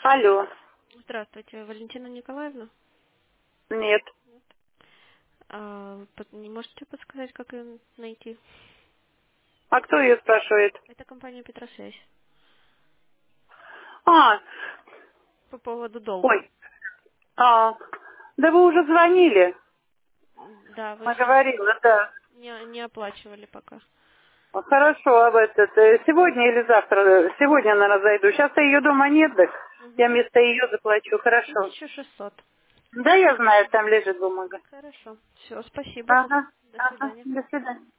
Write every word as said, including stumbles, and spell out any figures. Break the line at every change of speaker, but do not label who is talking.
Алло.
Здравствуйте, Валентина Николаевна.
Нет.
А, вы под- не можете подсказать, как ее найти?
А кто ее спрашивает?
Это компания Петросвязь.
А,
По поводу долга.
ой. А, да вы уже звонили.
М, Да, вы
Мы
еще не,
говорили, да.
не, не оплачивали пока.
Ну, хорошо, об этот. э, Сегодня или завтра? Сегодня, наверное, зайду. Сейчас ее дома нет, так я
Угу.
вместо ее заплачу. Хорошо.
тысяча шестьсот.
Да, я знаю, там лежит бумага.
Хорошо. Все, спасибо.
Ага,
До
ага.
свидания.
До свидания.